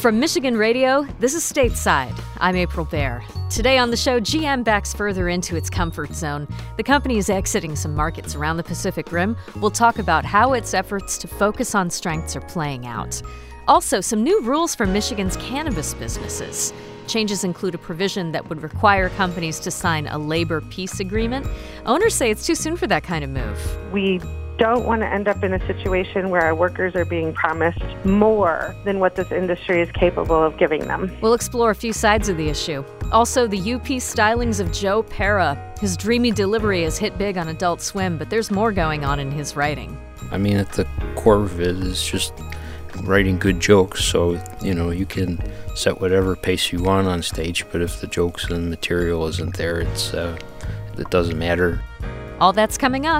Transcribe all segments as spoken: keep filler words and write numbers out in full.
From Michigan Radio, this is Stateside. I'm April Baer. Today on the show, G M backs further into its comfort zone. The company is exiting some markets around the Pacific Rim. We'll talk about how its efforts to focus on strengths are playing out. Also, some new rules for Michigan's cannabis businesses. Changes include a provision that would require companies to sign a labor peace agreement. Owners say it's too soon for that kind of move. We don't want to end up in a situation where our workers are being promised more than what this industry is capable of giving them. We'll explore a few sides of the issue. Also, the U P stylings of Joe Pera. His dreamy delivery has hit big on Adult Swim, but there's more going on in his writing. I mean, at the core of it is just writing good jokes, so, you know, you can set whatever pace you want on stage, but if the jokes and material isn't there, it's uh, it doesn't matter. All that's coming up.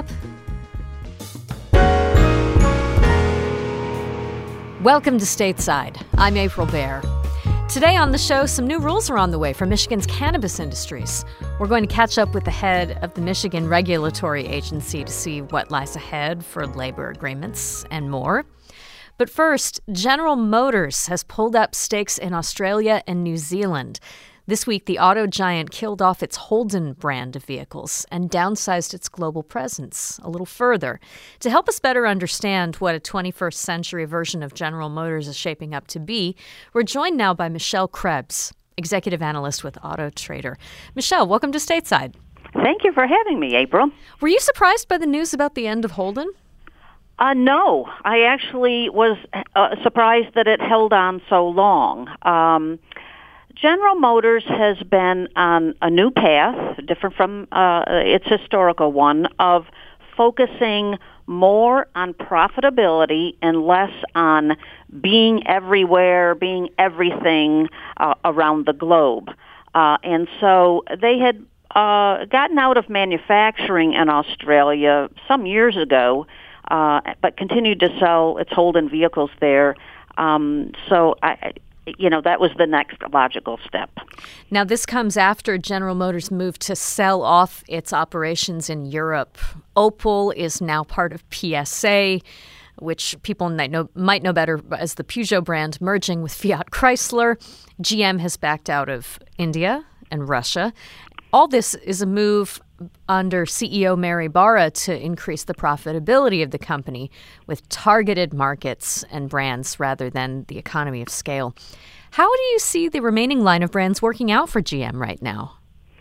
Welcome to Stateside. I'm April Baer. Today on the show, some new rules are on the way for Michigan's cannabis industries. We're going to catch up with the head of the Michigan Regulatory Agency to see what lies ahead for labor agreements and more. But first, General Motors has pulled up stakes in Australia and New Zealand. This week, the auto giant killed off its Holden brand of vehicles and downsized its global presence a little further. To help us better understand what a twenty-first century version of General Motors is shaping up to be, we're joined now by Michelle Krebs, executive analyst with Auto Trader. Michelle, welcome to Stateside. Thank you for having me, April. Were you surprised by the news about the end of Holden? Uh, no, I actually was uh, surprised that it held on so long. Um, General Motors has been on a new path, different from uh, its historical one, of focusing more on profitability and less on being everywhere, being everything uh, around the globe. Uh, and so they had uh, gotten out of manufacturing in Australia some years ago, uh, but continued to sell its Holden vehicles there. Um, so I... You know, that was the next logical step. Now, this comes after General Motors moved to sell off its operations in Europe. Opel is now part of P S A, which people might know, might know better as the Peugeot brand, merging with Fiat Chrysler. G M has backed out of India and Russia. All this is a move under C E O Mary Barra to increase the profitability of the company with targeted markets and brands rather than the economy of scale. How do you see the remaining line of brands working out for G M right now?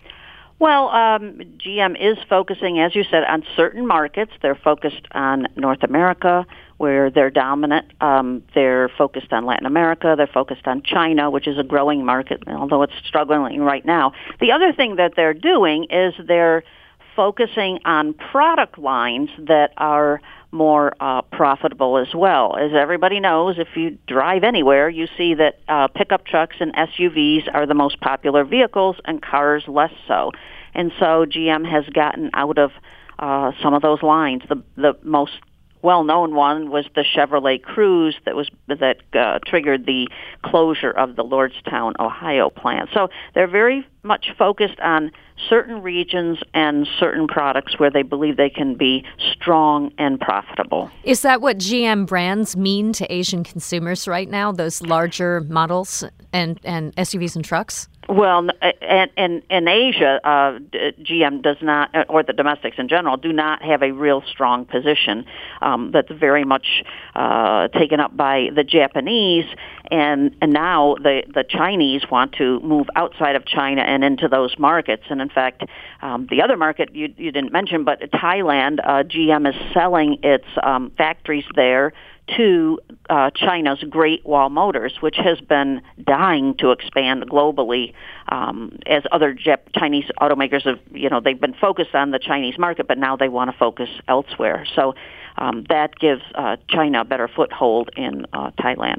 Well, um, G M is focusing, as you said, on certain markets. They're focused on North America, where they're dominant. Um, they're focused on Latin America. They're focused on China, which is a growing market, although it's struggling right now. The other thing that they're doing is they're focusing on product lines that are more uh, profitable as well. As everybody knows, if you drive anywhere, you see that uh, pickup trucks and S U Vs are the most popular vehicles and cars less so. And so G M has gotten out of uh, some of those lines. The the most well-known one was the Chevrolet Cruze that was that uh, triggered the closure of the Lordstown, Ohio plant. So they're very much focused on certain regions and certain products where they believe they can be strong and profitable. Is that what G M brands mean to Asian consumers right now, those larger models and, and S U Vs and trucks? Well, and in, in Asia, uh, G M does not, or the domestics in general, do not have a real strong position. Um, that's very much uh, taken up by the Japanese, and, and now the, the Chinese want to move outside of China and into those markets. And in fact, um, the other market you, you didn't mention, but Thailand, uh, G M is selling its um, factories there to uh, China's Great Wall Motors, which has been dying to expand globally um, as other Jap- Chinese automakers have, you know, they've been focused on the Chinese market, but now they want to focus elsewhere. So um, that gives uh, China a better foothold in uh, Thailand.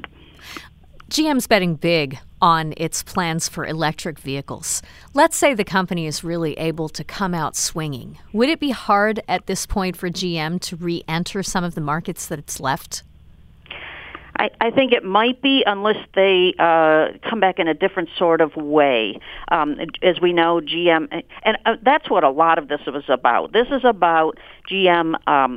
G M's betting big on its plans for electric vehicles. Let's say the company is really able to come out swinging. Would it be hard at this point for G M to re-enter some of the markets that it's left? I, I think it might be, unless they uh, come back in a different sort of way. Um, as we know, G M, and uh, that's what a lot of this was about. This is about G M um,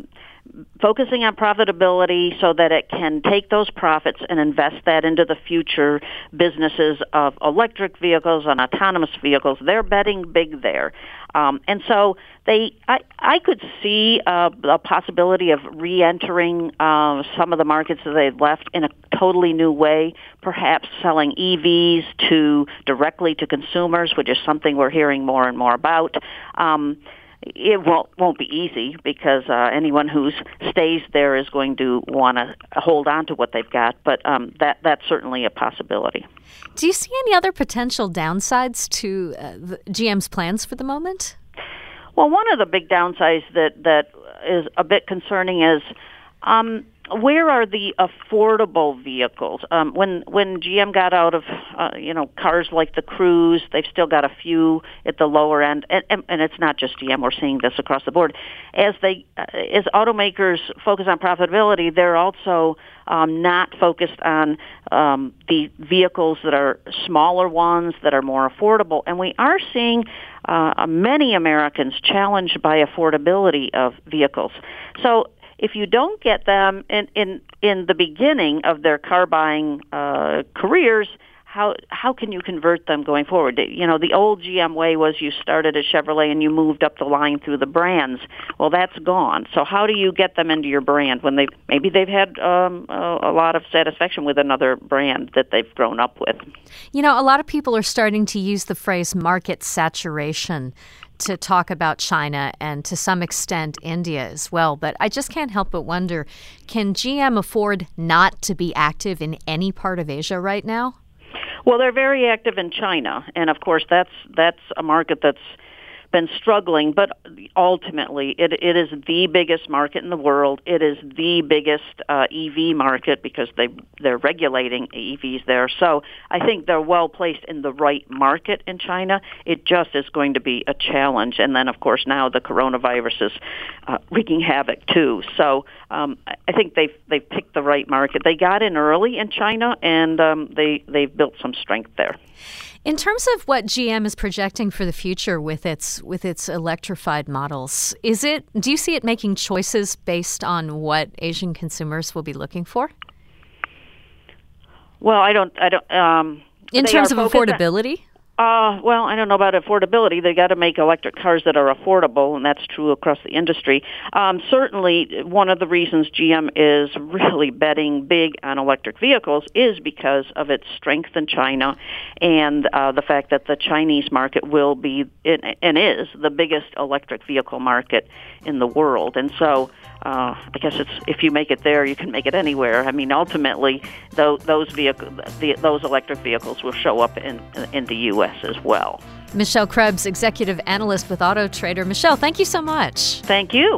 focusing on profitability so that it can take those profits and invest that into the future businesses of electric vehicles and autonomous vehicles. They're betting big there. Um, and so they, I, I could see uh, a possibility of re-entering uh, some of the markets that they've left in a totally new way, perhaps selling E Vs to directly to consumers, which is something we're hearing more and more about. Um, It won't won't be easy because uh, anyone who stays there is going to want to hold on to what they've got, but um, that that's certainly a possibility. Do you see any other potential downsides to uh, the G M's plans for the moment? Well, one of the big downsides that, that is a bit concerning is um, where are the affordable vehicles? Um, when when G M got out of uh, you know cars like the Cruze, they've still got a few at the lower end, and, and, and it's not just G M. We're seeing this across the board. As they uh, as automakers focus on profitability, they're also um, not focused on um, the vehicles that are smaller ones that are more affordable, and we are seeing uh, many Americans challenged by affordability of vehicles. So if you don't get them in, in, in the beginning of their car buying uh, careers, how how can you convert them going forward? You know, the old G M way was you started at Chevrolet and you moved up the line through the brands. Well, that's gone. So how do you get them into your brand when they maybe they've had um, a, a lot of satisfaction with another brand that they've grown up with? You know, a lot of people are starting to use the phrase market saturation to talk about China and to some extent India as well. But I just can't help but wonder, can G M afford not to be active in any part of Asia right now? Well, they're very active in China, and of course that's that's a market that's been struggling, but ultimately it, it is the biggest market in the world. It is the biggest uh, E V market because they, they're regulating E Vs there. So I think they're well placed in the right market in China. It just is going to be a challenge. And then, of course, now the coronavirus is uh, wreaking havoc, too. So um, I think they've, they've picked the right market. They got in early in China, and um, they, they've built some strength there. In terms of what G M is projecting for the future with its with its electrified models, is it do you see it making choices based on what Asian consumers will be looking for? Well, I don't. I don't. Um, In terms of affordability. On, uh, well, I don't know about affordability. They got to make electric cars that are affordable, and that's true across the industry. Um, certainly, one of the reasons G M is really betting big on electric vehicles is because of its strength in China and uh, the fact that the Chinese market will be and is the biggest electric vehicle market in the world. And so uh, I guess it's if you make it there, you can make it anywhere. I mean, ultimately, those those vehicle, the, those electric vehicles will show up in in the U S as well. Michelle Krebs, executive analyst with Auto Trader. Michelle, thank you so much. Thank you.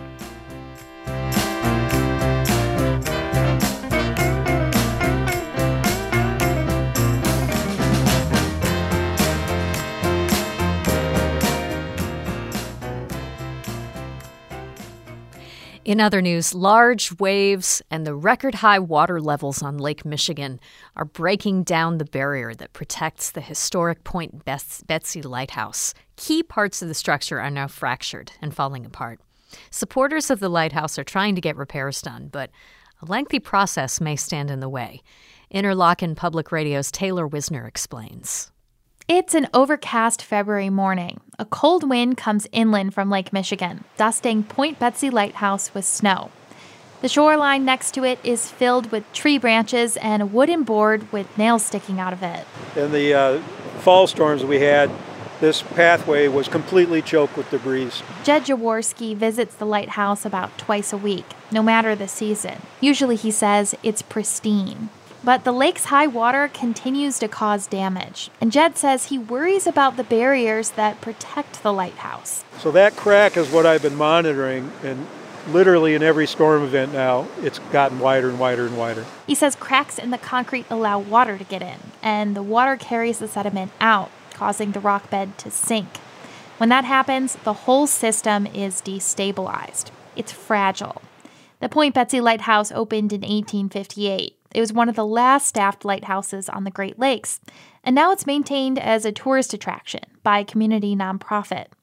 In other news, large waves and the record-high water levels on Lake Michigan are breaking down the barrier that protects the historic Point Betsy Lighthouse. Key parts of the structure are now fractured and falling apart. Supporters of the lighthouse are trying to get repairs done, but a lengthy process may stand in the way. Interlochen Public Radio's Taylor Wisner explains. It's an overcast February morning. A cold wind comes inland from Lake Michigan, dusting Point Betsy Lighthouse with snow. The shoreline next to it is filled with tree branches and a wooden board with nails sticking out of it. In the uh, fall storms we had, this pathway was completely choked with debris. Jed Jaworski visits the lighthouse about twice a week, no matter the season. Usually, he says, it's pristine. But the lake's high water continues to cause damage, and Jed says he worries about the barriers that protect the lighthouse. So that crack is what I've been monitoring, and literally in every storm event now, it's gotten wider and wider and wider. He says cracks in the concrete allow water to get in, and the water carries the sediment out, causing the rock bed to sink. When that happens, the whole system is destabilized. It's fragile. The Point Betsy Lighthouse opened in eighteen fifty-eight. It was one of the last staffed lighthouses on the Great Lakes, and now it's maintained as a tourist attraction by a community nonprofit.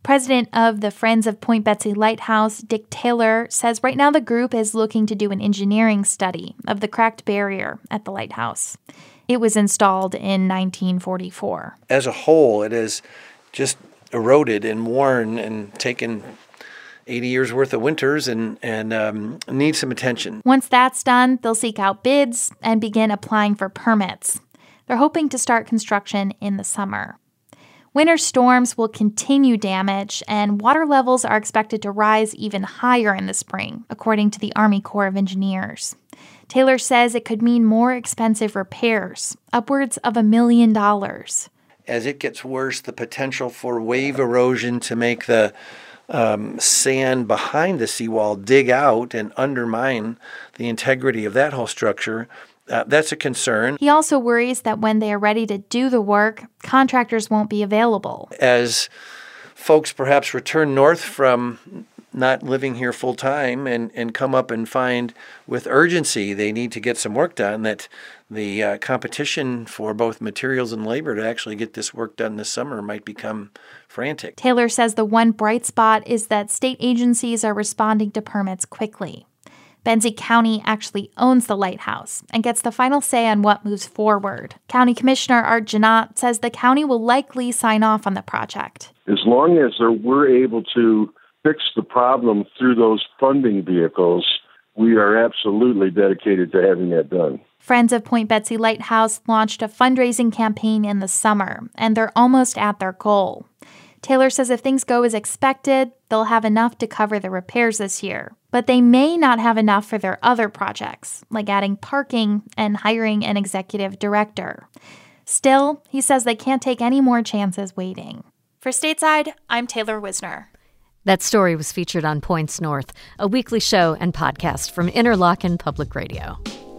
President of the Friends of Point Betsy Lighthouse, Dick Taylor, says right now the group is looking to do an engineering study of the cracked barrier at the lighthouse. It was installed in nineteen forty-four. As a whole, it has just eroded and worn and taken eighty years worth of winters and, and um, needs some attention. Once that's done, they'll seek out bids and begin applying for permits. They're hoping to start construction in the summer. Winter storms will continue damage, and water levels are expected to rise even higher in the spring, according to the Army Corps of Engineers. Taylor says it could mean more expensive repairs, upwards of a million dollars. As it gets worse, the potential for wave erosion to make the um, sand behind the seawall dig out and undermine the integrity of that whole structure, Uh, that's a concern. He also worries that when they are ready to do the work, contractors won't be available. As folks perhaps return north from not living here full time and, and come up and find with urgency they need to get some work done, that the uh, competition for both materials and labor to actually get this work done this summer might become frantic. Taylor says the one bright spot is that state agencies are responding to permits quickly. Benzie County actually owns the lighthouse and gets the final say on what moves forward. County Commissioner Art Janot says the county will likely sign off on the project. As long as we're able to fix the problem through those funding vehicles, we are absolutely dedicated to having that done. Friends of Point Betsy Lighthouse launched a fundraising campaign in the summer, and they're almost at their goal. Taylor says if things go as expected, they'll have enough to cover the repairs this year. But they may not have enough for their other projects, like adding parking and hiring an executive director. Still, he says they can't take any more chances waiting. For Stateside, I'm Taylor Wisner. That story was featured on Points North, a weekly show and podcast from Interlochen Public Radio.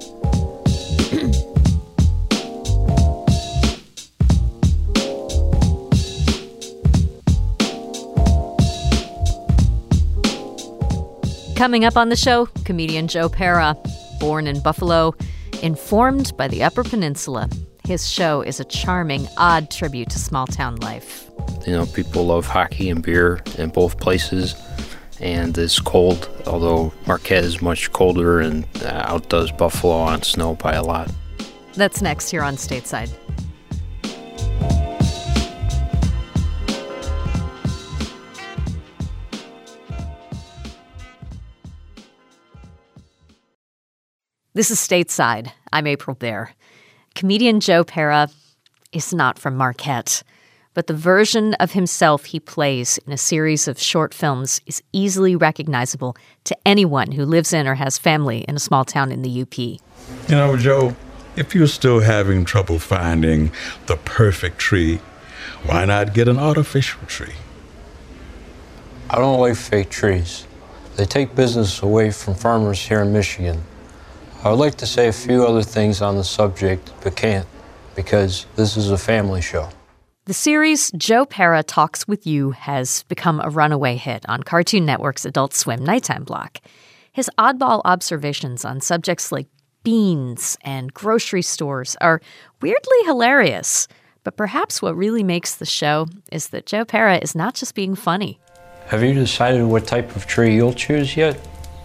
Coming up on the show, comedian Joe Pera, born in Buffalo, informed by the Upper Peninsula. His show is a charming, odd tribute to small-town life. You know, people love hockey and beer in both places, and it's cold, although Marquette is much colder and uh, outdoes Buffalo on snow by a lot. That's next here on Stateside. This is Stateside. I'm April Baer. Comedian Joe Pera is not from Marquette, but the version of himself he plays in a series of short films is easily recognizable to anyone who lives in or has family in a small town in the U P. You know, Joe, if you're still having trouble finding the perfect tree, why not get an artificial tree? I don't like fake trees. They take business away from farmers here in Michigan. I would like to say a few other things on the subject, but can't, because this is a family show. The series Joe Pera Talks with You has become a runaway hit on Cartoon Network's Adult Swim nighttime block. His oddball observations on subjects like beans and grocery stores are weirdly hilarious. But perhaps what really makes the show is that Joe Pera is not just being funny. Have you decided what type of tree you'll choose yet?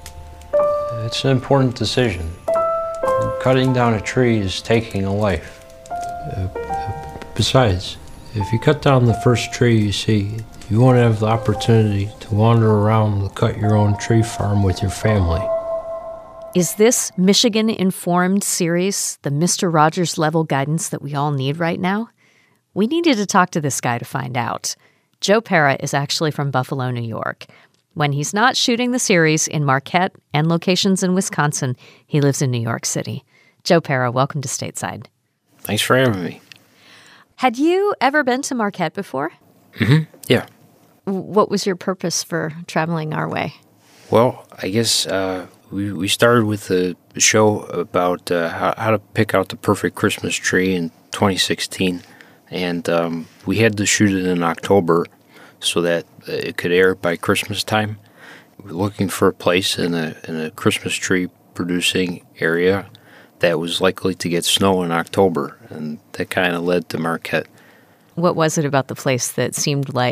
It's an important decision. Cutting down a tree is taking a life. Uh, besides, if you cut down the first tree you see, you won't have the opportunity to wander around the cut your own tree farm with your family. Is this Michigan-informed series the Mister Rogers-level guidance that we all need right now? We needed to talk to this guy to find out. Joe Pera is actually from Buffalo, New York. When he's not shooting the series in Marquette and locations in Wisconsin, he lives in New York City. Joe Pera, welcome to Stateside. Thanks for having me. Had you ever been to Marquette before? Mm-hmm. Yeah. What was your purpose for traveling our way? Well, I guess uh, we we started with a show about uh, how, how to pick out the perfect Christmas tree in twenty sixteen, and um, we had to shoot it in October so that it could air by Christmas time. We were looking for a place in a in a Christmas tree producing area that was likely to get snow in October, and that kind of led to Marquette. What was it about the place that seemed like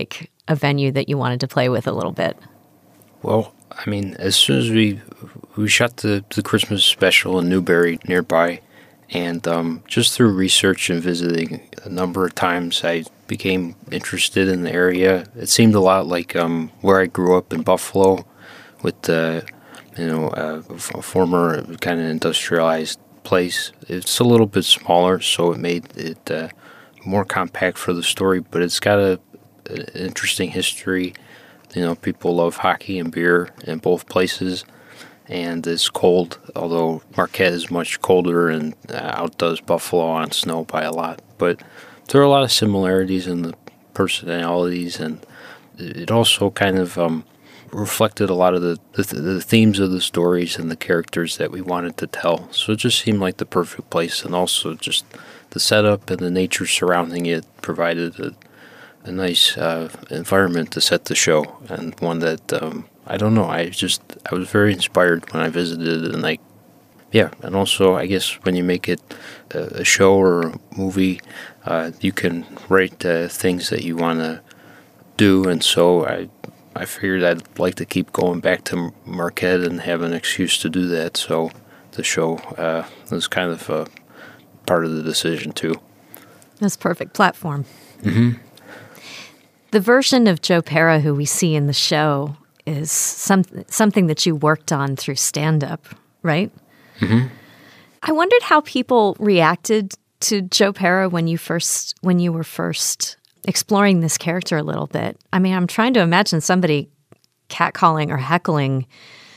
a venue that you wanted to play with a little bit? Well, I mean, as soon as we we shot the, the Christmas special in Newberry nearby, and um, just through research and visiting a number of times, I became interested in the area. It seemed a lot like um, where I grew up in Buffalo, with the, you know, uh, a former kind of industrialized place. It's a little bit smaller, so it made it uh, more compact for the story, but it's got a, an interesting history. You know, people love hockey and beer in both places, and it's cold, although Marquette is much colder and uh, outdoes Buffalo on snow by a lot. But there are a lot of similarities in the personalities, and it also kind of um, reflected a lot of the, the, the themes of the stories and the characters that we wanted to tell. So it just seemed like the perfect place, and also just the setup and the nature surrounding it provided a, a nice uh, environment to set the show, and one that, um, I don't know, I just, I was very inspired when I visited, and like, yeah, and also I guess when you make it a, a show or a movie, uh, you can write uh, things that you want to do, and so I I figured I'd like to keep going back to Marquette and have an excuse to do that, so the show uh, was kind of a part of the decision too. That's perfect platform. Mm-hmm. The version of Joe Pera who we see in the show is some, something that you worked on through stand-up, right? Mm-hmm. I wondered how people reacted to Joe Pera when you first when you were first exploring this character a little bit. I mean, I'm trying to imagine somebody catcalling or heckling.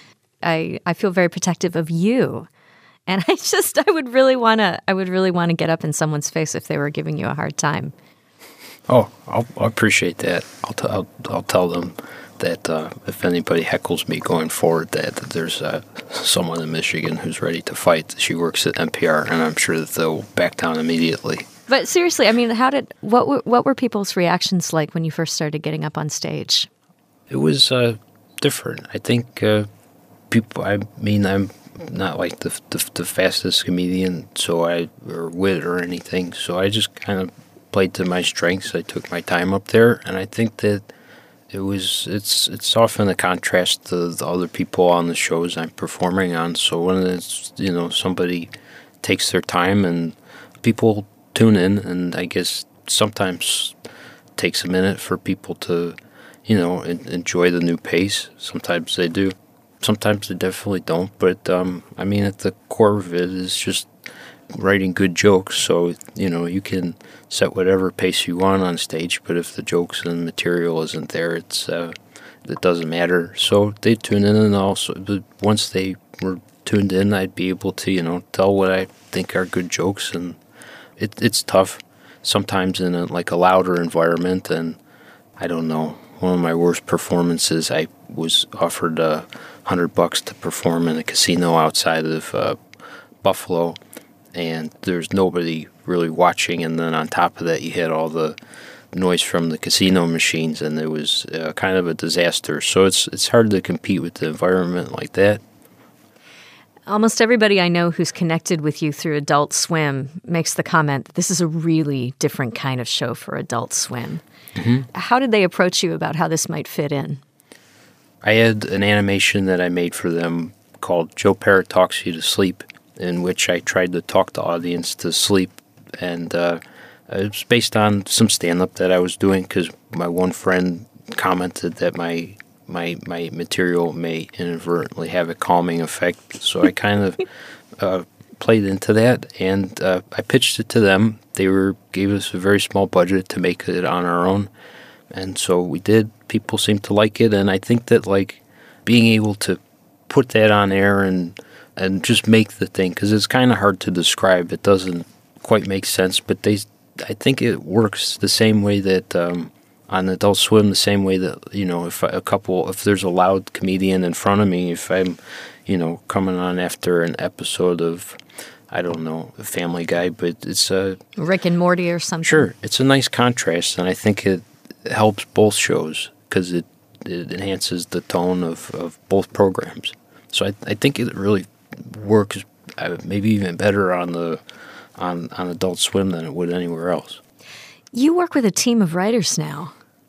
I I feel very protective of you, and I just I would really want to I would really want to get up in someone's face if they were giving you a hard time. Oh, I'll, I'll appreciate that. I'll, t- I'll I'll tell them that uh, if anybody heckles me going forward, that, that there's uh, someone in Michigan who's ready to fight. She works at N P R, and I'm sure that they'll back down immediately. But seriously, I mean, how did what were, what were people's reactions like when you first started getting up on stage? It was uh, different. I think uh, people. I mean, I'm not like the, the the fastest comedian, so I or wit or anything. So I just kind of played to my strengths. I took my time up there, and I think that it was it's it's often a contrast to the other people on the shows I'm performing on. So when it's, you know, somebody takes their time and people tune in, and I guess sometimes it takes a minute for people to, you know, en- enjoy the new pace. Sometimes they do. Sometimes they definitely don't. But um, I mean, at the core of it is just writing good jokes. So, you know, you can set whatever pace you want on stage, but if the jokes and material isn't there, it's uh, it doesn't matter. So they tune in, and also, but once they were tuned in, I'd be able to, you know, tell what I think are good jokes, and it, it's tough sometimes in a, like a louder environment. And I don't know, one of my worst performances, I was offered a uh, hundred bucks to perform in a casino outside of uh, Buffalo, and there's nobody really watching, and then on top of that you had all the noise from the casino machines, and it was uh, kind of a disaster. So it's it's hard to compete with the environment like that. Almost everybody I know who's connected with you through Adult Swim makes the comment that this is a really different kind of show for Adult Swim. Mm-hmm. How did they approach you about how this might fit in? I had an animation that I made for them called Joe Pera Talks You to Sleep, in which I tried to talk the audience to sleep, and uh, it was based on some stand-up that I was doing, because my one friend commented that my my my material may inadvertently have a calming effect. So I kind of uh, played into that, and uh, I pitched it to them. They were gave us a very small budget to make it on our own, and so we did. People seemed to like it, and I think that like being able to put that on air and and just make the thing, because it's kind of hard to describe. It doesn't quite make sense, but they, I think it works the same way that um, on Adult Swim, the same way that, you know, if a couple, if there's a loud comedian in front of me, if I'm, you know, coming on after an episode of, I don't know, a Family Guy, but it's a... Rick and Morty or something. Sure. It's a nice contrast, and I think it helps both shows, because it, it enhances the tone of, of both programs. So I, I think it really works uh, maybe even better on the on, on Adult Swim than it would anywhere else. You work with a team of writers now.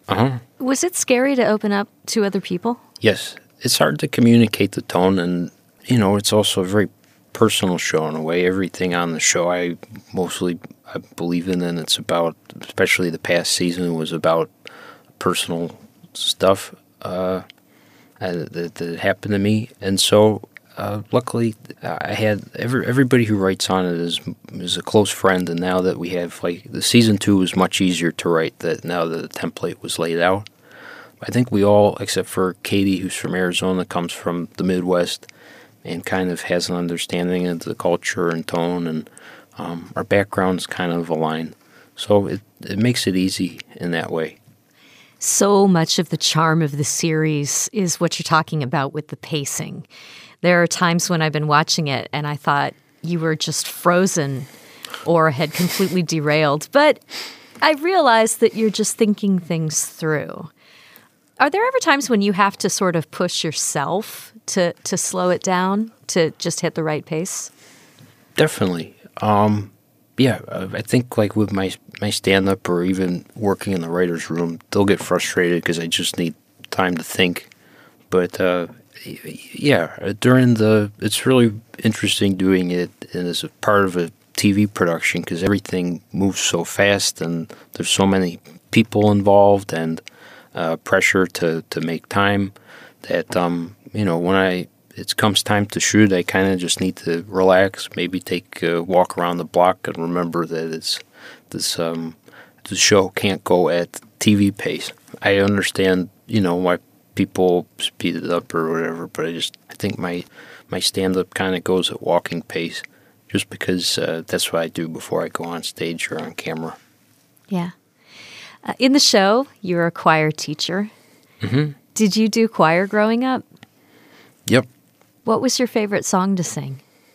Uh-huh. Was it scary to open up to other people? Yes. It's hard to communicate the tone, and, you know, it's also a very personal show in a way. Everything on the show I mostly I believe in, and it's about, especially the past season, was about personal stuff uh, that, that happened to me. And so, uh, luckily, I had every, everybody who writes on it is is a close friend, and now that we have, like, the season two was much easier to write that now that the template was laid out. I think we all, except for Katie, who's from Arizona, comes from the Midwest, and kind of has an understanding of the culture and tone, and um, our backgrounds kind of align. So it, it makes it easy in that way. So much of the charm of the series is what you're talking about with the pacing. There are times when I've been watching it and I thought you were just frozen or had completely derailed, but I realized that you're just thinking things through. Are there ever times when you have to sort of push yourself to, to slow it down, to just hit the right pace? Definitely. Um, yeah, I think like with my, my stand-up or even working in the writer's room, they'll get frustrated because I just need time to think. But uh, yeah, during the, it's really interesting doing it and as a part of a T V production because everything moves so fast and there's so many people involved and Uh, pressure to, to make time that, um, you know, when I it comes time to shoot, I kind of just need to relax, maybe take a walk around the block and remember that it's this um, the show can't go at T V pace. I understand, you know, why people speed it up or whatever, but I just I think my, my stand-up kind of goes at walking pace just because uh, that's what I do before I go on stage or on camera. Yeah. Uh, in the show, you're a choir teacher. Mm-hmm. Did you do choir growing up? Yep. What was your favorite song to sing?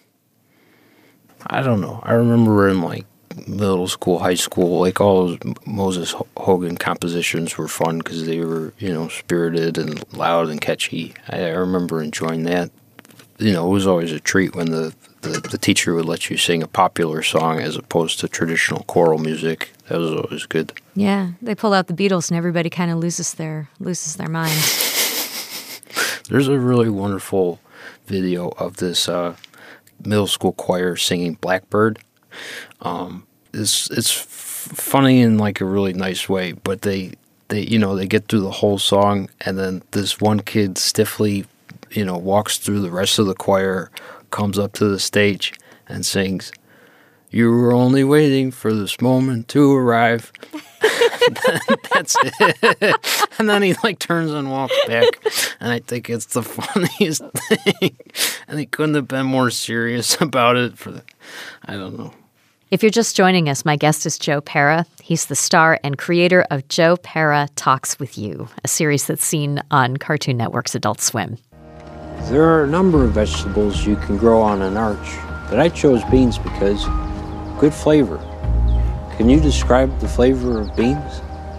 I don't know. I remember in like middle school, high school, like all those Moses Hogan compositions were fun because they were, you know, spirited and loud and catchy. I, I remember enjoying that. You know, it was always a treat when the, the, the teacher would let you sing a popular song as opposed to traditional choral music. That was always good. Yeah, they pull out the Beatles and everybody kind of loses their loses their mind. There's a really wonderful video of this uh, middle school choir singing Blackbird. Um, it's it's f- funny in like a really nice way, but they they you know they get through the whole song and then this one kid stiffly, you know, walks through the rest of the choir, comes up to the stage and sings, "You were only waiting for this moment to arrive." That's it. And then he like turns and walks back. And I think it's the funniest thing. And he couldn't have been more serious about it. For the, I don't know. If you're just joining us, my guest is Joe Pera. He's the star and creator of Joe Pera Talks With You, a series that's seen on Cartoon Network's Adult Swim. There are a number of vegetables you can grow on an arch, but I chose beans because good flavor. Can you describe the flavor of beans?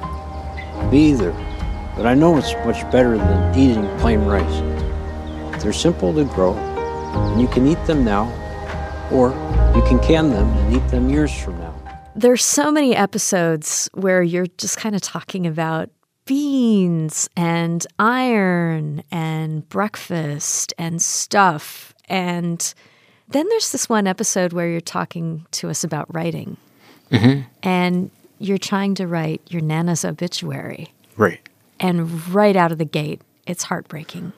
Me either, but I know it's much better than eating plain rice. They're simple to grow, and you can eat them now, or you can can them and eat them years from now. There's so many episodes where you're just kind of talking about beans and iron and breakfast and stuff. And then there's this one episode where you're talking to us about writing. Mm-hmm. And you're trying to write your Nana's obituary. Right. And right out of the gate, it's heartbreaking.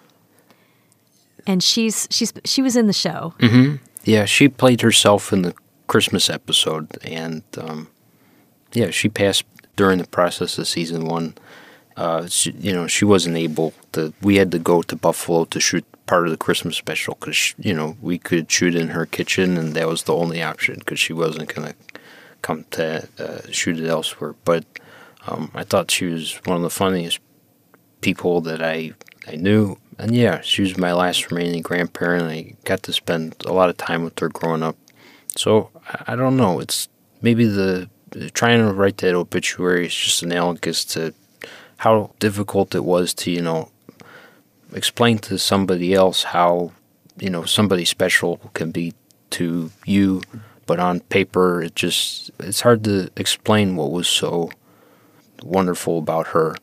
And she's she's she was in the show. Mm-hmm. Yeah, she played herself in the Christmas episode. And, um, yeah, she passed during the process of season one. Uh, she, you know, she wasn't able to, we had to go to Buffalo to shoot part of the Christmas special because, you know, we could shoot in her kitchen and that was the only option because she wasn't going to come to uh, shoot it elsewhere. But um, I thought she was one of the funniest people that I, I knew. And yeah, she was my last remaining grandparent. I got to spend a lot of time with her growing up. So I, I don't know. It's maybe the trying to write that obituary is just analogous to how difficult it was to, you know, explain to somebody else how, you know, somebody special can be to you, but on paper, it just, it's hard to explain what was so wonderful about her.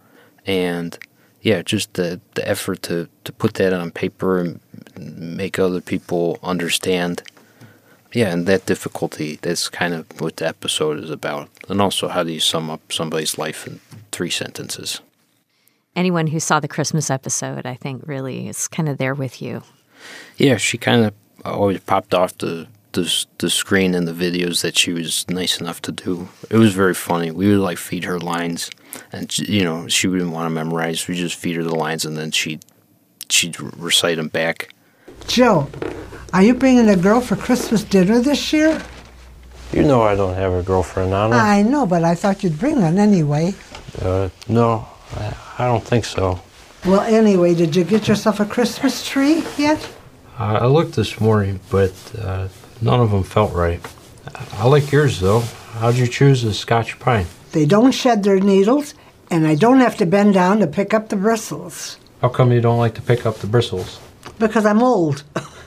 And yeah, just the, the effort to, to put that on paper and make other people understand. Yeah, and that difficulty, that's kind of what the episode is about. And also, how do you sum up somebody's life in three sentences? Anyone who saw the Christmas episode, I think, really is kind of there with you. Yeah, she kind of always popped off the, the the screen in the videos that she was nice enough to do. It was very funny. We would, like, feed her lines. And, you know, she wouldn't want to memorize. We just feed her the lines, and then she'd, she'd recite them back. Joe, are you bringing a girl for Christmas dinner this year? You know I don't have a girlfriend, Anna. I know, but I thought you'd bring one anyway. Uh, no, I, I don't think so. Well, anyway, did you get yourself a Christmas tree yet? I, I looked this morning, but uh, none of them felt right. I, I like yours, though. How'd you choose a Scotch pine? They don't shed their needles, and I don't have to bend down to pick up the bristles. How come you don't like to pick up the bristles? Because I'm old.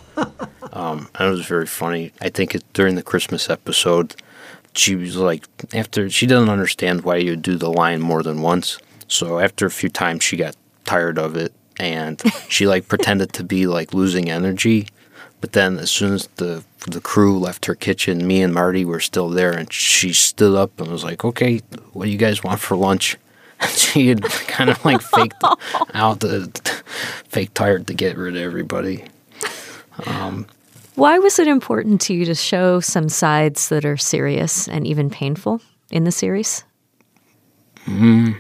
um, and it was very funny. I think it, during the Christmas episode, she was like, after, she doesn't understand why you do the line more than once. So after a few times, she got tired of it, and she like pretended to be like losing energy. But then as soon as the the crew left her kitchen, me and Marty were still there, and she stood up and was like, okay, what do you guys want for lunch? And she had kind of like faked out, the fake tired to get rid of everybody. Um, Why was it important to you to show some sides that are serious and even painful in the series? Mm,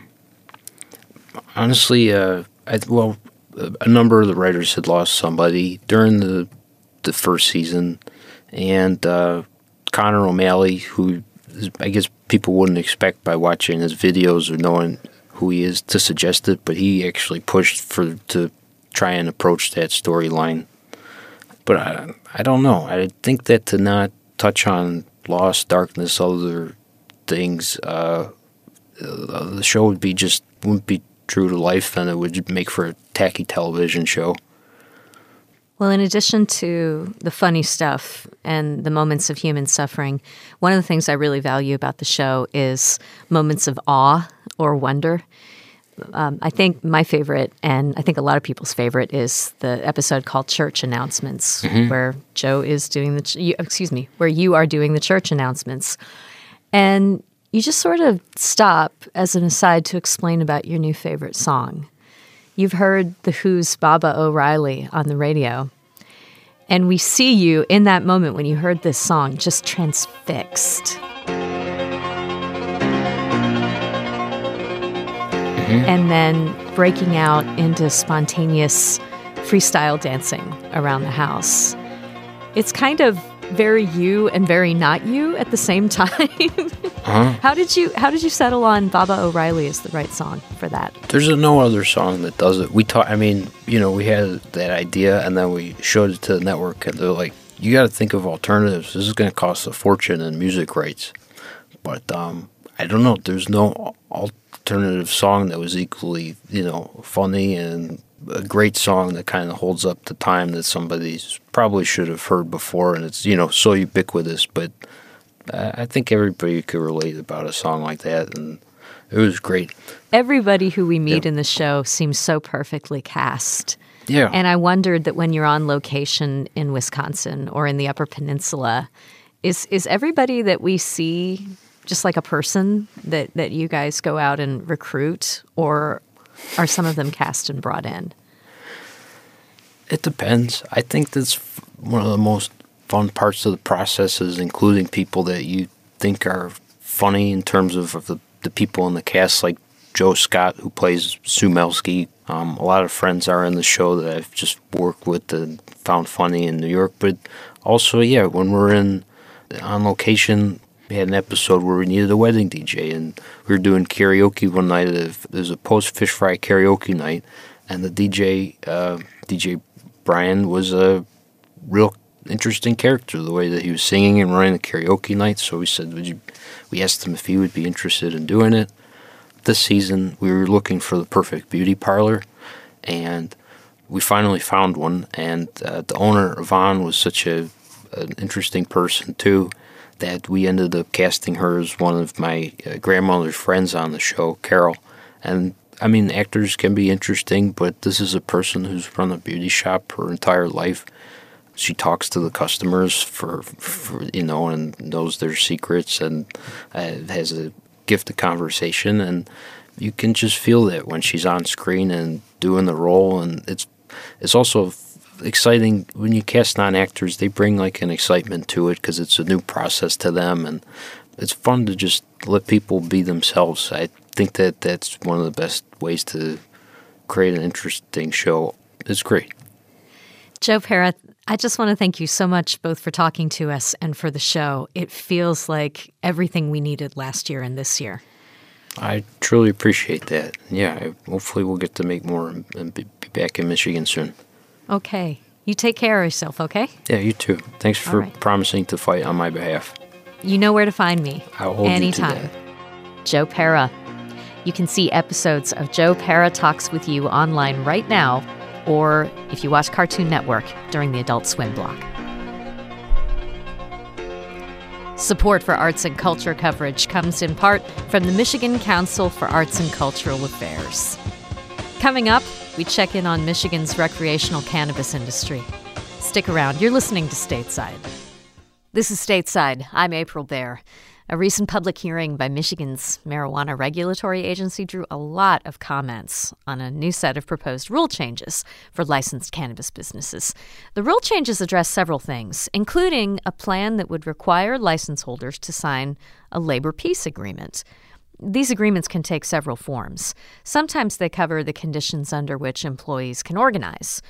honestly, uh, I, well, a number of the writers had lost somebody during the the first season, and uh, Connor O'Malley, who is, I guess people wouldn't expect by watching his videos or knowing who he is to suggest it, but he actually pushed for to try and approach that storyline. But I, I don't know. I think that to not touch on loss, darkness, other things, uh, the show would be just wouldn't be true to life, and it would make for a tacky television show. Well, in addition to the funny stuff and the moments of human suffering, one of the things I really value about the show is moments of awe or wonder. Um, I think my favorite, and I think a lot of people's favorite, is the episode called Church Announcements, mm-hmm. where Joe is doing the, ch- you, excuse me, where you are doing the church announcements. And you just sort of stop as an aside to explain about your new favorite song. You've heard The Who's Baba O'Riley on the radio. And we see you in that moment when you heard this song just transfixed. Mm-hmm. And then breaking out into spontaneous freestyle dancing around the house. It's kind of very you and very not you at the same time. uh-huh. How did you How did you settle on Baba O'Riley as the right song for that? There's no other song that does it. We talk. I mean, you know, we had that idea, and then we showed it to the network, and they're like, "You got to think of alternatives. This is going to cost a fortune in music rights." But um, I don't know. There's no alternative song that was equally, you know, funny and a great song that kind of holds up the time that somebody probably should have heard before, and it's, you know, so ubiquitous. But I think everybody could relate about a song like that, and it was great. Everybody who we meet yeah. in the show seems so perfectly cast. Yeah. And I wondered that when you're on location in Wisconsin or in the Upper Peninsula, is is everybody that we see just like a person that, that you guys go out and recruit, or are some of them cast and brought in? It depends. I think that's one of the most fun parts of the process, is including people that you think are funny in terms of, of the, the people in the cast, like Joe Scott, who plays Sumelski. Um, a lot of friends are in the show that I've just worked with and found funny in New York. But also, yeah, when we're in on location, we had an episode where we needed a wedding D J, and we were doing karaoke one night. There's a post-fish fry karaoke night, and the D J, uh, D J Brian, was a real interesting character, the way that he was singing and running the karaoke night. So we said, would you? We asked him if he would be interested in doing it. This season, we were looking for the perfect beauty parlor, and we finally found one. And uh, the owner, Yvonne, was such a an interesting person too, that we ended up casting her as one of my uh, grandmother's friends on the show, Carol. And I mean, actors can be interesting, but this is a person who's run a beauty shop her entire life. She talks to the customers for, for you know, and knows their secrets and uh, has a gift of conversation. And you can just feel that when she's on screen and doing the role. And it's it's also exciting when you cast non-actors. They bring like an excitement to it because it's a new process to them. And it's fun to just let people be themselves. I think that that's one of the best ways to create an interesting show. It's great. Joe Pera, I just want to thank you so much both for talking to us and for the show. It feels like everything we needed last year and this year. I truly appreciate that. Yeah, hopefully we'll get to make more and be back in Michigan soon. Okay. You take care of yourself, okay? Yeah, you too. Thanks for right. promising to fight on my behalf. You know where to find me. I'll hold anytime. you to that. Joe Pera. You can see episodes of Joe Pera Talks with You online right now, or if you watch Cartoon Network during the Adult Swim block. Support for arts and culture coverage comes in part from the Michigan Council for Arts and Cultural Affairs. Coming up, we check in on Michigan's recreational cannabis industry. Stick around. You're listening to Stateside. This is Stateside. I'm April Baer. A recent public hearing by Michigan's marijuana regulatory agency drew a lot of comments on a new set of proposed rule changes for licensed cannabis businesses. The rule changes address several things, including a plan that would require license holders to sign a labor peace agreement. These agreements can take several forms. Sometimes they cover the conditions under which employees can organize,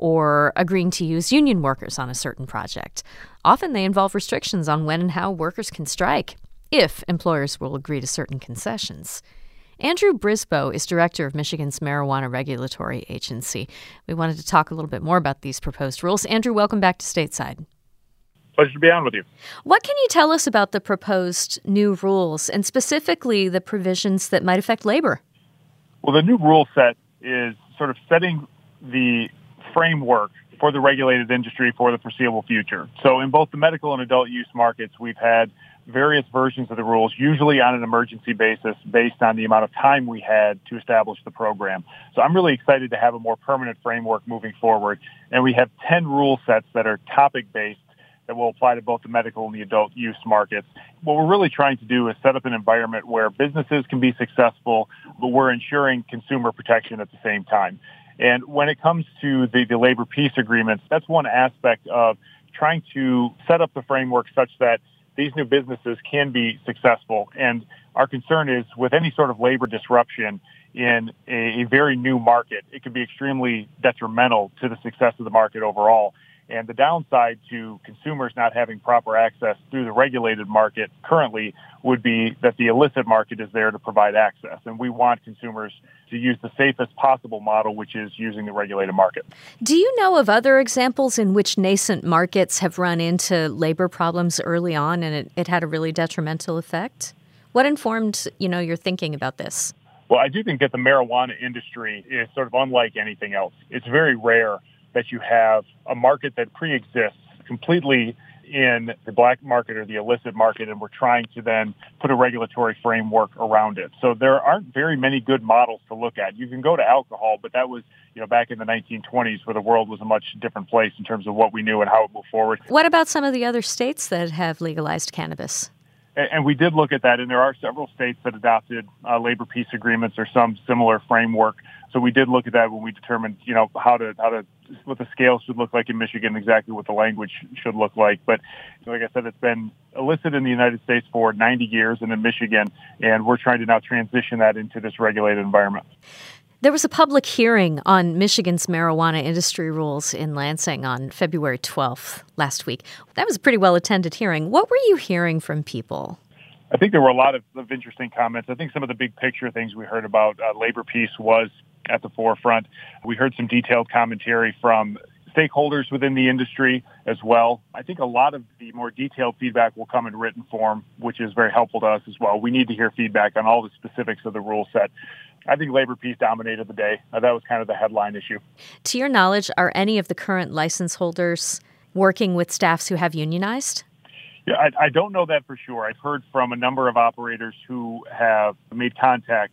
or agreeing to use union workers on a certain project. Often they involve restrictions on when and how workers can strike, if employers will agree to certain concessions. Andrew Brisboe is director of Michigan's marijuana regulatory agency. We wanted to talk a little bit more about these proposed rules. Andrew, welcome back to Stateside. Pleasure to be on with you. What can you tell us about the proposed new rules, and specifically the provisions that might affect labor? Well, the new rule set is sort of setting the framework for the regulated industry for the foreseeable future. So in both the medical and adult use markets, we've had various versions of the rules, usually on an emergency basis based on the amount of time we had to establish the program. So I'm really excited to have a more permanent framework moving forward. And we have ten rule sets that are topic-based that will apply to both the medical and the adult use markets. What we're really trying to do is set up an environment where businesses can be successful, but we're ensuring consumer protection at the same time. And when it comes to the, the labor peace agreements, that's one aspect of trying to set up the framework such that these new businesses can be successful. And our concern is with any sort of labor disruption in a, a very new market, it could be extremely detrimental to the success of the market overall. And the downside to consumers not having proper access through the regulated market currently would be that the illicit market is there to provide access. And we want consumers to use the safest possible model, which is using the regulated market. Do you know of other examples in which nascent markets have run into labor problems early on and it, it had a really detrimental effect? What informed, you know, your thinking about this? Well, I do think that the marijuana industry is sort of unlike anything else. It's very rare that you have a market that pre-exists completely in the black market or the illicit market, and we're trying to then put a regulatory framework around it. So there aren't very many good models to look at. You can go to alcohol, but that was, you know, back in the nineteen twenties where the world was a much different place in terms of what we knew and how it moved forward. What about some of the other states that have legalized cannabis? And we did look at that, and there are several states that adopted uh, labor peace agreements or some similar framework. So we did look at that when we determined, you know, how to how to what the scale should look like in Michigan, exactly what the language should look like. But like I said, it's been illicit in the United States for ninety years, and in Michigan, and we're trying to now transition that into this regulated environment. There was a public hearing on Michigan's marijuana industry rules in Lansing on February twelfth last week. That was a pretty well-attended hearing. What were you hearing from people? I think there were a lot of, of interesting comments. I think some of the big picture things we heard about uh, labor peace was at the forefront. We heard some detailed commentary from stakeholders within the industry as well. I think a lot of the more detailed feedback will come in written form, which is very helpful to us as well. We need to hear feedback on all the specifics of the rule set. I think labor peace dominated the day. Uh, that was kind of the headline issue. To your knowledge, are any of the current license holders working with staffs who have unionized? Yeah, I, I don't know that for sure. I've heard from a number of operators who have made contact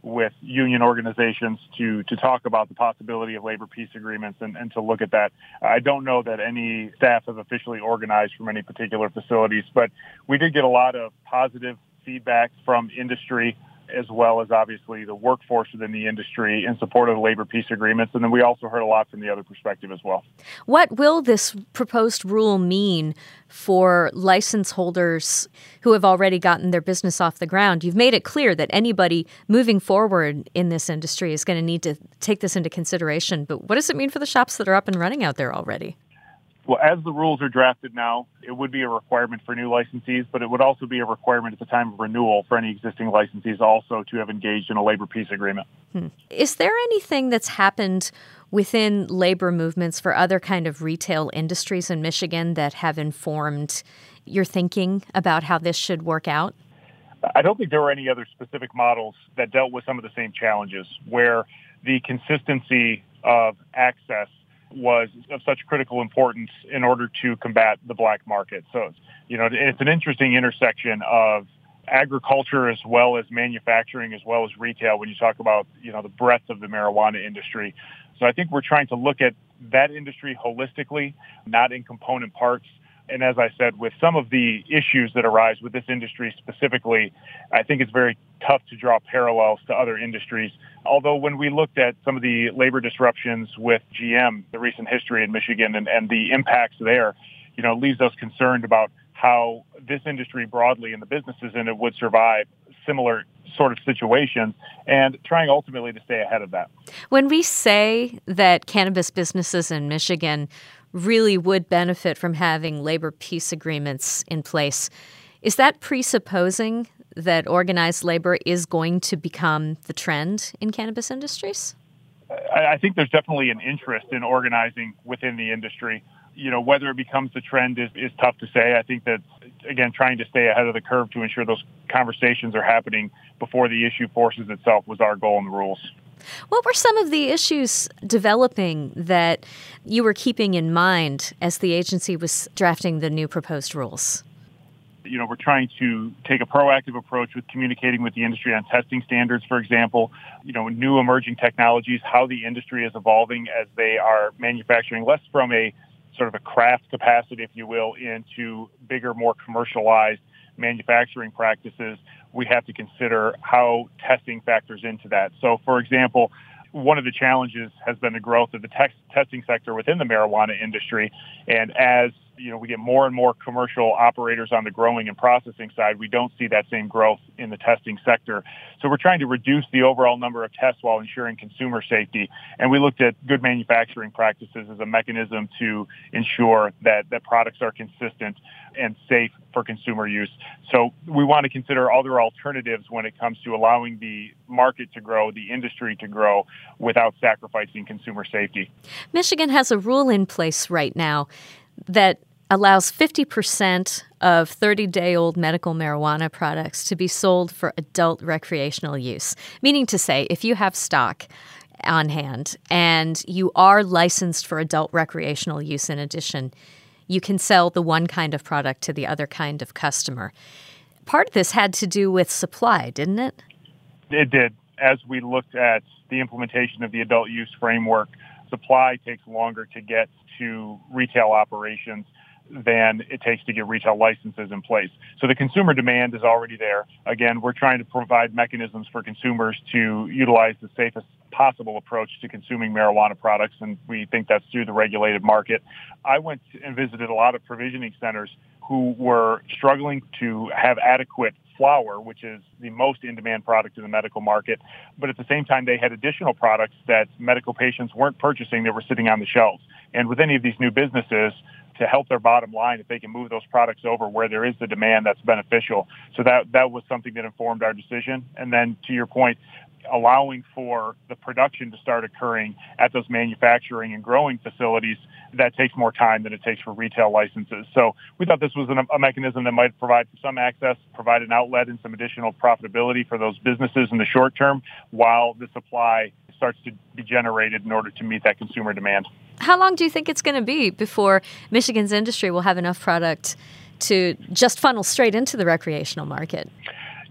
with union organizations to, to talk about the possibility of labor peace agreements and, and to look at that. I don't know that any staff have officially organized from any particular facilities, but we did get a lot of positive feedback from industry, as well as obviously the workforce within the industry in support of the labor peace agreements. And then we also heard a lot from the other perspective as well. What will this proposed rule mean for license holders who have already gotten their business off the ground? You've made it clear that anybody moving forward in this industry is going to need to take this into consideration. But what does it mean for the shops that are up and running out there already? Well, as the rules are drafted now, it would be a requirement for new licensees, but it would also be a requirement at the time of renewal for any existing licensees also to have engaged in a labor peace agreement. Hmm. Is there anything that's happened within labor movements for other kind of retail industries in Michigan that have informed your thinking about how this should work out? I don't think there were any other specific models that dealt with some of the same challenges where the consistency of access was of such critical importance in order to combat the black market. So, you know, it's an interesting intersection of agriculture as well as manufacturing as well as retail when you talk about, you know, the breadth of the marijuana industry. So I think we're trying to look at that industry holistically, not in component parts. And as I said, with some of the issues that arise with this industry specifically, I think it's very tough to draw parallels to other industries. Although when we looked at some of the labor disruptions with G M, the recent history in Michigan and, and the impacts there, you know, leaves us concerned about how this industry broadly and the businesses in it would survive similar sort of situations and trying ultimately to stay ahead of that. When we say that cannabis businesses in Michigan really would benefit from having labor peace agreements in place, is that presupposing that organized labor is going to become the trend in cannabis industries? I think there's definitely an interest in organizing within the industry. You know, whether it becomes the trend is, is tough to say. I think that, again, trying to stay ahead of the curve to ensure those conversations are happening before the issue forces itself was our goal in the rules. What were some of the issues developing that you were keeping in mind as the agency was drafting the new proposed rules? You know, we're trying to take a proactive approach with communicating with the industry on testing standards, for example, you know, new emerging technologies, how the industry is evolving as they are manufacturing less from a sort of a craft capacity, if you will, into bigger, more commercialized manufacturing practices. We have to consider how testing factors into that. So, for example, one of the challenges has been the growth of the tex- testing sector within the marijuana industry. And as you know, we get more and more commercial operators on the growing and processing side, we don't see that same growth in the testing sector. So we're trying to reduce the overall number of tests while ensuring consumer safety. And we looked at good manufacturing practices as a mechanism to ensure that, that products are consistent and safe for consumer use. So we want to consider other alternatives when it comes to allowing the market to grow, the industry to grow, without sacrificing consumer safety. Michigan has a rule in place right now that allows fifty percent of thirty-day-old medical marijuana products to be sold for adult recreational use, meaning to say if you have stock on hand and you are licensed for adult recreational use in addition, you can sell the one kind of product to the other kind of customer. Part of this had to do with supply, didn't it? It did. As we looked at the implementation of the adult use framework, supply takes longer to get to retail operations than it takes to get retail licenses in place. So the consumer demand is already there. Again, we're trying to provide mechanisms for consumers to utilize the safest possible approach to consuming marijuana products, and we think that's through the regulated market. I went and visited a lot of provisioning centers who were struggling to have adequate flower, which is the most in-demand product in the medical market. But at the same time, they had additional products that medical patients weren't purchasing that were sitting on the shelves. And with any of these new businesses, to help their bottom line, if they can move those products over where there is the demand, that's beneficial. So that that was something that informed our decision. And then to your point, allowing for the production to start occurring at those manufacturing and growing facilities, that takes more time than it takes for retail licenses. So we thought this was an, a mechanism that might provide some access, provide an outlet and some additional profitability for those businesses in the short term while the supply starts to be generated in order to meet that consumer demand. How long do you think it's going to be before Michigan's industry will have enough product to just funnel straight into the recreational market?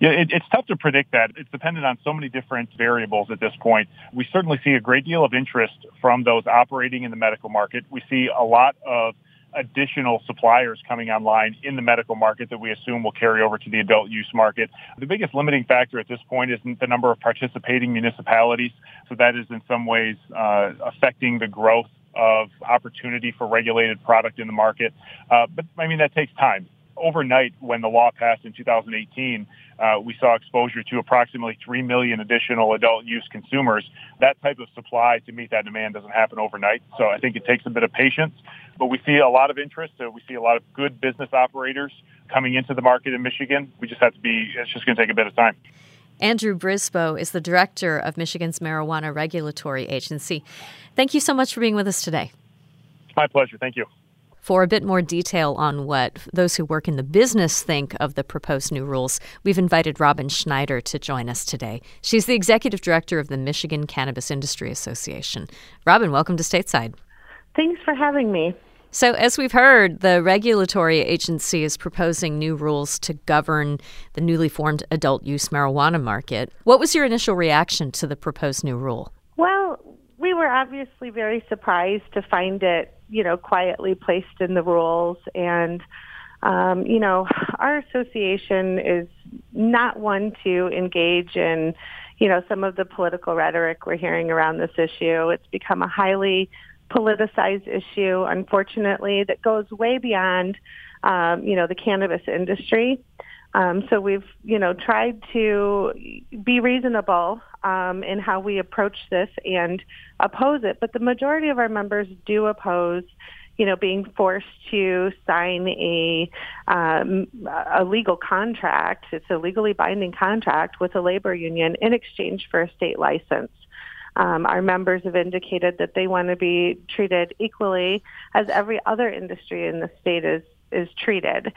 Yeah, it, it's tough to predict that. It's dependent on so many different variables at this point. We certainly see a great deal of interest from those operating in the medical market. We see a lot of additional suppliers coming online in the medical market that we assume will carry over to the adult use market. The biggest limiting factor at this point isn't the number of participating municipalities. So that is in some ways uh, affecting the growth of opportunity for regulated product in the market. Uh, but I mean, that takes time. Overnight, when the law passed in two thousand eighteen, uh, we saw exposure to approximately three million additional adult use consumers. That type of supply to meet that demand doesn't happen overnight. So I think it takes a bit of patience, but we see a lot of interest. Uh, we see a lot of good business operators coming into the market in Michigan. We just have to be, it's just going to take a bit of time. Andrew Brisboe is the director of Michigan's Marijuana Regulatory Agency. Thank you so much for being with us today. It's my pleasure. Thank you. For a bit more detail on what those who work in the business think of the proposed new rules, we've invited Robin Schneider to join us today. She's the executive director of the Michigan Cannabis Industry Association. Robin, welcome to Stateside. Thanks for having me. So as we've heard, the regulatory agency is proposing new rules to govern the newly formed adult use marijuana market. What was your initial reaction to the proposed new rule? Well, we were obviously very surprised to find it, you know, quietly placed in the rules. And, um, you know, our association is not one to engage in, you know, some of the political rhetoric we're hearing around this issue. It's become a highly politicized issue, unfortunately, that goes way beyond, um, you know, the cannabis industry. Um, so we've, you know, tried to be reasonable um, in how we approach this and oppose it. But the majority of our members do oppose, you know, being forced to sign a um, a legal contract. It's a legally binding contract with a labor union in exchange for a state license. Um, our members have indicated that they want to be treated equally as every other industry in the state is is treated.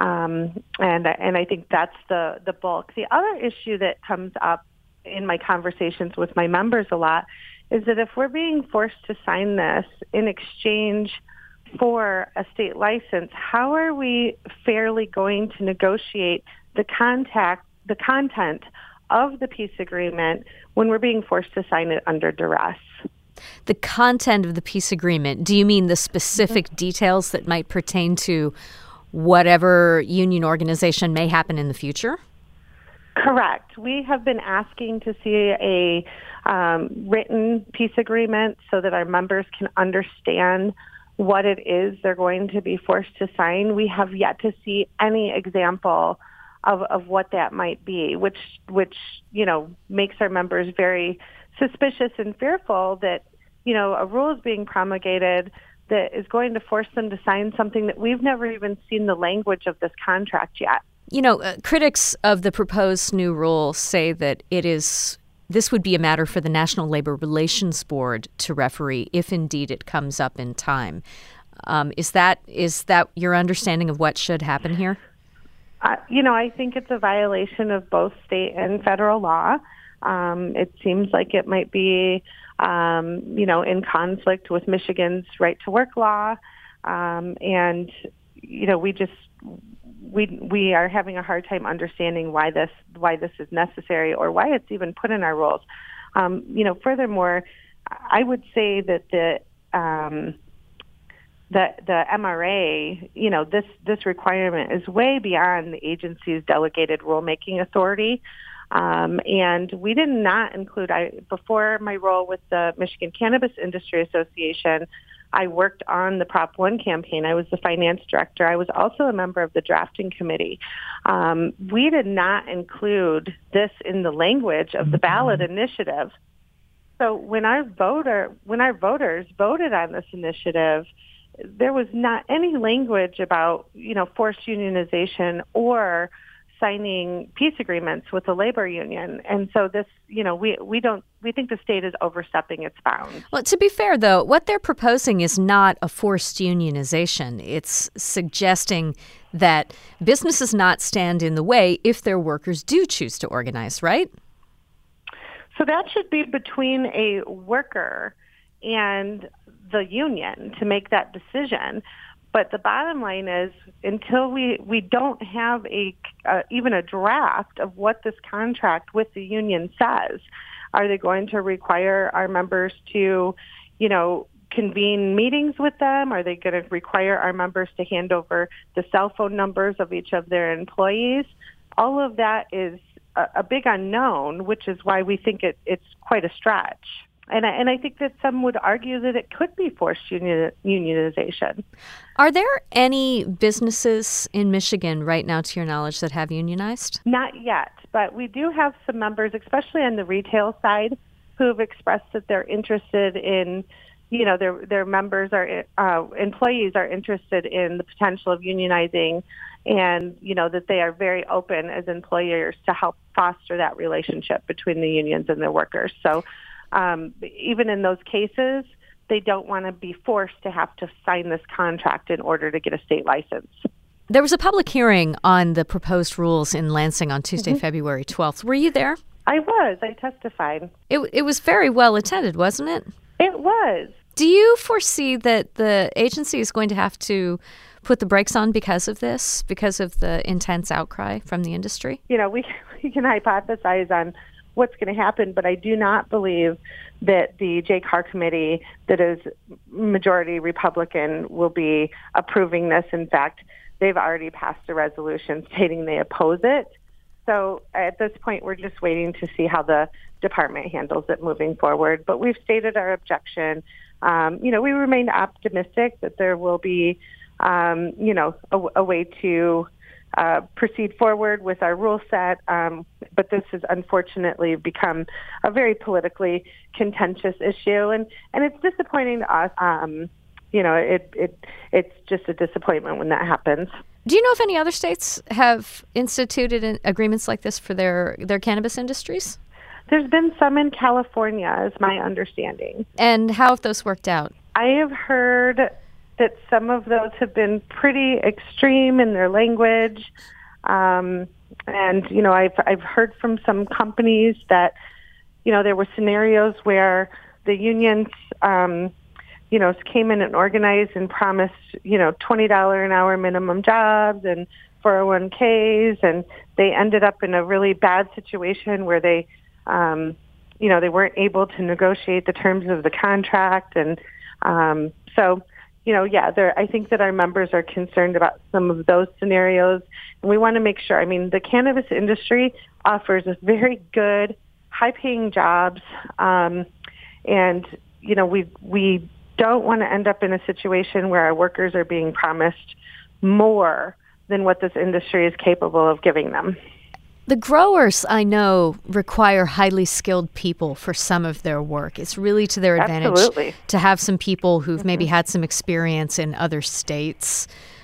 Um, and and I think that's the, the bulk. The other issue that comes up in my conversations with my members a lot is that if we're being forced to sign this in exchange for a state license, how are we fairly going to negotiate the contact, the content of the peace agreement when we're being forced to sign it under duress? The content of the peace agreement, do you mean the specific mm-hmm. details that might pertain to whatever union organization may happen in the future? Correct. We have been asking to see a um, written peace agreement so that our members can understand what it is they're going to be forced to sign. We have yet to see any example of, of what that might be, which, which, you know, makes our members very suspicious and fearful that, you know, a rule is being promulgated that is going to force them to sign something that we've never even seen the language of this contract yet. You know, uh, critics of the proposed new rule say that it is this would be a matter for the National Labor Relations Board to referee if indeed it comes up in time. Um, is that is that your understanding of what should happen here? Uh, you know, I think it's a violation of both state and federal law. Um, it seems like it might be, um, you know, in conflict with Michigan's right to work law. Um, and, you know, we just, we we are having a hard time understanding why this why this is necessary or why it's even put in our rules. Um, you know, furthermore, I would say that the um, the the M R A, you know, this this requirement is way beyond the agency's delegated rulemaking authority. Um, and we did not include, I, before my role with the Michigan Cannabis Industry Association, I worked on the Prop one campaign. I was the finance director. I was also a member of the drafting committee. Um, we did not include this in the language of the ballot initiative. So when our voter, when our voters voted on this initiative, there was not any language about, you know, forced unionization or signing peace agreements with the labor union. And so this, you know, we, we don't, we think the state is overstepping its bounds. Well, to be fair, though, what they're proposing is not a forced unionization. It's suggesting that businesses not stand in the way if their workers do choose to organize, right? So that should be between a worker and the union to make that decision. But the bottom line is, until we, we don't have a uh, even a draft of what this contract with the union says, are they going to require our members to, you know, convene meetings with them? Are they going to require our members to hand over the cell phone numbers of each of their employees? All of that is a, a big unknown, which is why we think it, it's quite a stretch. And I, and I think that some would argue that it could be forced union, unionization. Are there any businesses in Michigan right now, to your knowledge, that have unionized? Not yet, but we do have some members, especially on the retail side, who have expressed that they're interested in, you know, their their members are, uh, employees are interested in the potential of unionizing, and, you know, that they are very open as employers to help foster that relationship between the unions and their workers. So Um, even in those cases, they don't want to be forced to have to sign this contract in order to get a state license. There was a public hearing on the proposed rules in Lansing on Tuesday, mm-hmm. February twelfth. Were you there? I was. I testified. It, it was very well attended, wasn't it? It was. Do you foresee that the agency is going to have to put the brakes on because of this, because of the intense outcry from the industry? You know, we, we can hypothesize on what's going to happen, but I do not believe that the J. Carr committee that is majority Republican will be approving this. In fact, they've already passed a resolution stating they oppose it. So at this point, we're just waiting to see how the department handles it moving forward. But we've stated our objection. Um, you know, we remain optimistic that there will be, um, you know, a, a way to Uh, proceed forward with our rule set, um, but this has unfortunately become a very politically contentious issue, and, and it's disappointing to us. Um, you know, it, it it's just a disappointment when that happens. Do you know if any other states have instituted an agreements like this for their, their cannabis industries? There's been some in California, is my understanding. And how have those worked out? I have heard that some of those have been pretty extreme in their language. Um, and, you know, I've, I've heard from some companies that, you know, there were scenarios where the unions, um, you know, came in and organized and promised, you know, twenty dollars an hour minimum jobs and four oh one k's. And they ended up in a really bad situation where they, um, you know, they weren't able to negotiate the terms of the contract. And um, so, you know, yeah, there. I think that our members are concerned about some of those scenarios, and we want to make sure. I mean, the cannabis industry offers a very good, high-paying jobs, um, and you know, we we don't want to end up in a situation where our workers are being promised more than what this industry is capable of giving them. The growers, I know, require highly skilled people for some of their work. It's really to their advantage Absolutely. to have some people who've Mm-hmm. maybe had some experience in other states,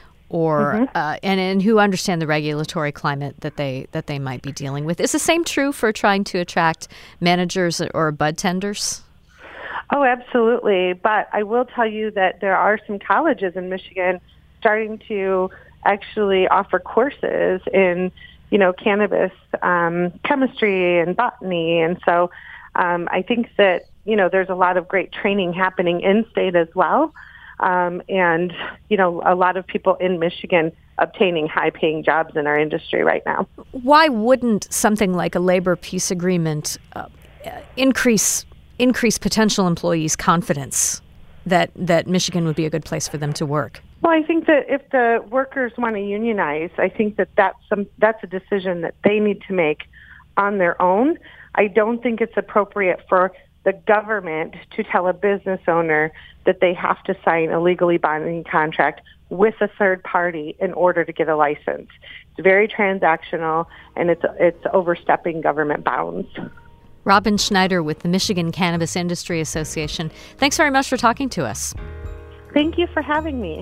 or Mm-hmm. uh, and and who understand the regulatory climate that they that they might be dealing with. Is the same true for trying to attract managers or bud tenders? Oh, absolutely. But I will tell you that there are some colleges in Michigan starting to actually offer courses in, you know, cannabis um, chemistry and botany. And so um, I think that, you know, there's a lot of great training happening in state as well. Um, and, you know, a lot of people in Michigan obtaining high-paying jobs in our industry right now. Why wouldn't something like a labor peace agreement uh, increase increase potential employees' confidence that, that Michigan would be a good place for them to work? Well, I think that if the workers want to unionize, I think that that's, some, that's a decision that they need to make on their own. I don't think it's appropriate for the government to tell a business owner that they have to sign a legally binding contract with a third party in order to get a license. It's very transactional, and it's it's overstepping government bounds. Robin Schneider with the Michigan Cannabis Industry Association. Thanks very much for talking to us. Thank you for having me.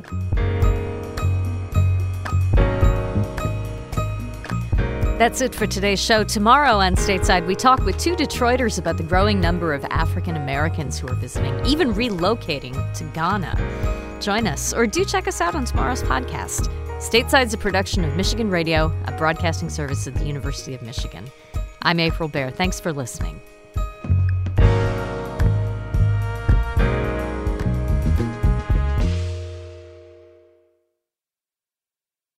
That's it for today's show. Tomorrow on Stateside, we talk with two Detroiters about the growing number of African Americans who are visiting, even relocating to Ghana. Join us, or do check us out on tomorrow's podcast. Stateside's a production of Michigan Radio, a broadcasting service of the University of Michigan. I'm April Baer. Thanks for listening.